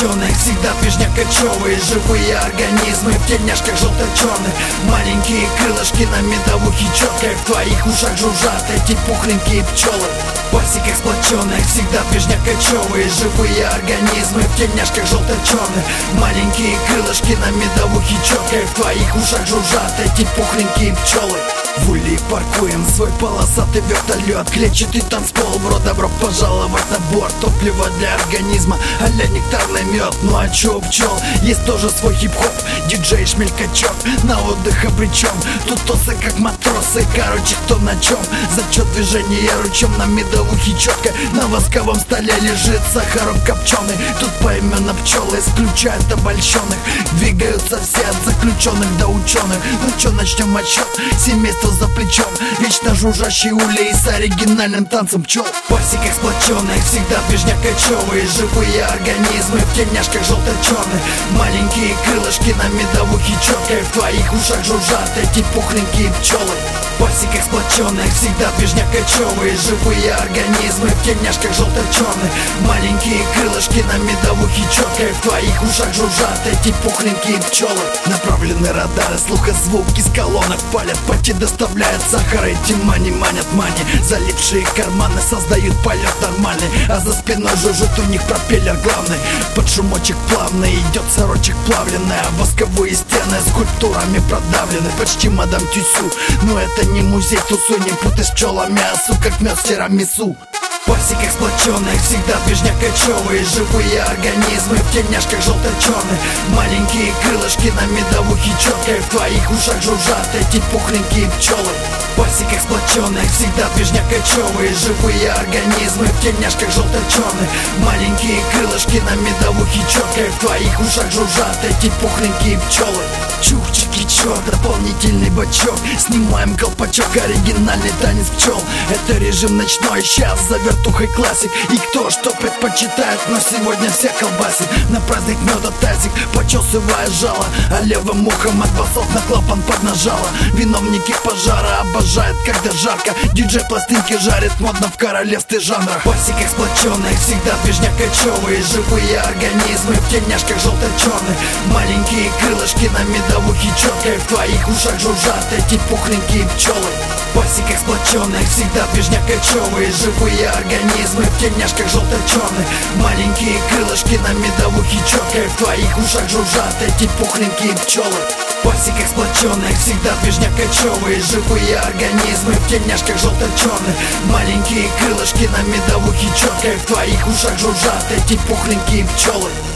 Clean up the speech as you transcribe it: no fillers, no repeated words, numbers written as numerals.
сплоченных, всегда движнякочевые, живые организмы в тельняшках желто-черных. Маленькие крылышки на медовухе четко, в твоих ушах жужжат эти пухленькие пчелы. В пасеках сплоченных, всегда движнякочевые, живые организмы в тельняшках желто-черных. Маленькие крылышки на медовухе четко, в твоих ушах жужжат эти пухленькие пчелы. В Улье паркуем свой полосатый вертолет, клетчатый танцпол, бро, добро пожаловать на борт. Топливо для организма, а-ля нектарный мед. Ну а чё у пчел? Есть тоже свой хип-хоп, диджей шмелькачок, на отдых обречен. Тут тосы как матросы, короче, кто на чем. Зачет движения ручем на медовухе четко, на восковом столе лежит сахарок копченый. Тут поименно пчелы исключают обольщенных, двигаются все от заключенных до ученых. Ну чё, начнем отсчет, семейство за плечом, вечно жужжащий улей с оригинальным танцем пчел. В пасеках сплоченных, всегда движнякочевые, живые организмы в тельняшках желто-черных. Маленькие крылышки на медовухе четко, в твоих ушах жужжат эти пухленькие пчелы. В пасеках сплоченных, всегда движнякочевые, живые организмы в тельняшках желто-черных. Маленькие крылышки на медовухе четко, в твоих ушах жужжат эти пухленькие пчелы. Направлены радары, слухозвуки с колонок палят, пати доставляют сахар, эти мани манят мани. Залипшие карманы создают полет нормальный, а за спиной жужжит у них пропеллер главный. Под шумочек плавный идет сорочек плавленный, а восковые стены скульптурами продавлены. Почти мадам Тюсю, но это не музей, тусу не путай с пчелами, осу как мед в тирамису. В пасеках сплоченных, всегда движнякочевые, живые организмы в тельняшках желто-черных. Маленькие крылышки на медовухе четко, в твоих ушах жужжат эти пухленькие пчелы. В пасеках сплоченных, всегда движнякочевые, живые организмы в тельняшках желто-черных. Маленькие крылышки на медовухе четко, в твоих ушах жужжат эти пухленькие пчелы. Чух-чики-чок, дополнительный бачок, снимаем колпачок, оригинальный танец пчел. Это режим ночной, сейчас за вертухой классик. И кто что предпочитает, но сегодня все колбасит. На праздник меда тазик, почесывая жало, а левым ухом от басов на клапан поднажало. Виновники пожара обожают, когда жарко, диджей пластинки жарит, модно в королевстве жанра. В пасеках сплоченных, всегда движнякочевые, живые организмы в тельняшках желто-черных. Маленькие крылышки на медовухе четко, в твоих ушах жужжат эти пухленькие пчелы. В пасеках сплоченных, всегда движнякочевые, живые организмы в тельняшках желто-черных. Маленькие крылышки на медовухе четко, в твоих ушах жужжат эти пухленькие пчелы. В пасеках сплоченных, всегда движнякочевые, живые организмы в тельняшках желто-черных. Маленькие крылышки на медовухе четко, в твоих ушах жужжат эти пухленькие пчелы.